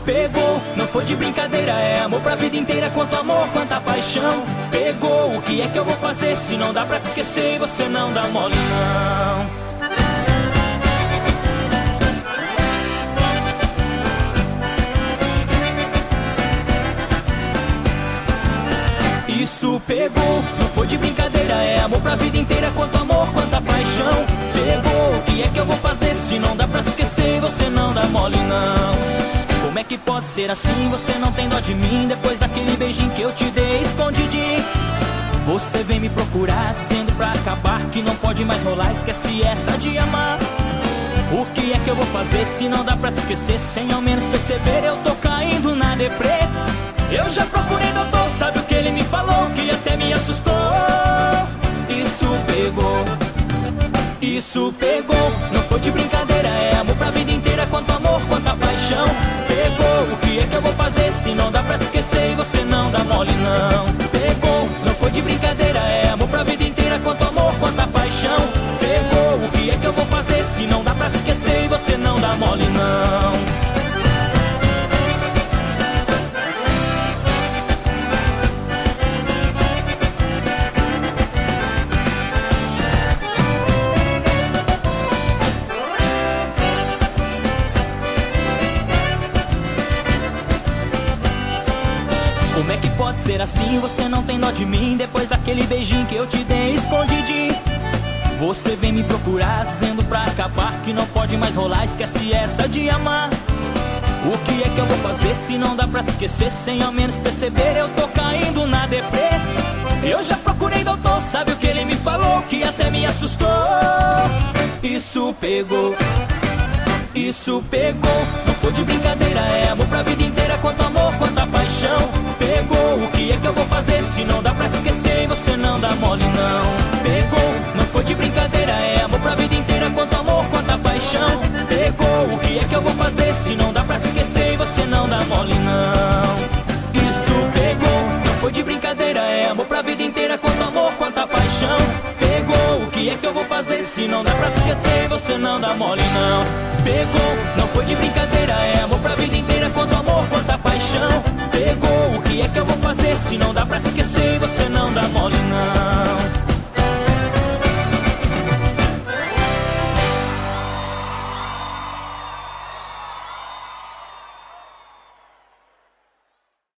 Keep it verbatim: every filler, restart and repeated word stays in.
pegou, não foi de brincadeira, é amor pra vida inteira. Quanto amor, quanta paixão. Pegou, o que é que eu vou fazer se não dá pra te esquecer e você não dá mole não. Isso pegou, não foi de brincadeira, é amor pra vida inteira. Quanto amor, quanta paixão. Pegou, o que é que eu vou fazer se não dá pra te esquecer e você não dá mole não. Como é que pode ser assim, você não tem dó de mim depois daquele beijinho que eu te dei escondidinho. Você vem me procurar dizendo pra acabar que não pode mais rolar, esquece essa de amar. O que é que eu vou fazer se não dá pra te esquecer? Sem ao menos perceber eu tô caindo na deprê. Eu já procurei doutor, sabe o que ele me falou? Que até me assustou. Isso pegou, isso pegou, não foi de brincadeira, é amor pra vida inteira. Quanto amor, quanta paixão. Pegou, o que é que eu vou fazer se não dá pra te esquecer e você não dá mole não. Pegou, não foi de brincadeira, é amor pra vida inteira. Quanto amor, quanta paixão. Pegou, o que é que eu vou fazer se não dá pra te esquecer e você não dá mole não. Como é que pode ser assim, você não tem dó de mim depois daquele beijinho que eu te dei escondidinho. Você vem me procurar dizendo pra acabar que não pode mais rolar, esquece essa de amar. O que é que eu vou fazer se não dá pra te esquecer? Sem ao menos perceber eu tô caindo na deprê. Eu já procurei doutor, sabe o que ele me falou? Que até me assustou. Isso pegou, isso pegou, não foi de brincadeira, é amor pra vida inteira. Quanto amor, quanta paixão. Pegou, o que é que eu vou fazer se não dá pra te esquecer e você não dá mole não. Pegou, não foi de brincadeira, é amor pra vida inteira. Quanto amor, quanta paixão. Pegou, o que é que eu vou fazer se não dá pra te esquecer e você não dá mole não. Isso pegou, não foi de brincadeira, é amor pra vida inteira. Quanto amor, quanta paixão. Pegou, o que é que eu vou fazer se não dá pra te esquecer e você não dá mole não. Pegou, não foi de brincadeira, é amor pra vida inteira. Quanto amor, quanta paixão. Pegou, o que é que eu vou fazer se não dá pra te esquecer e você não dá mole não.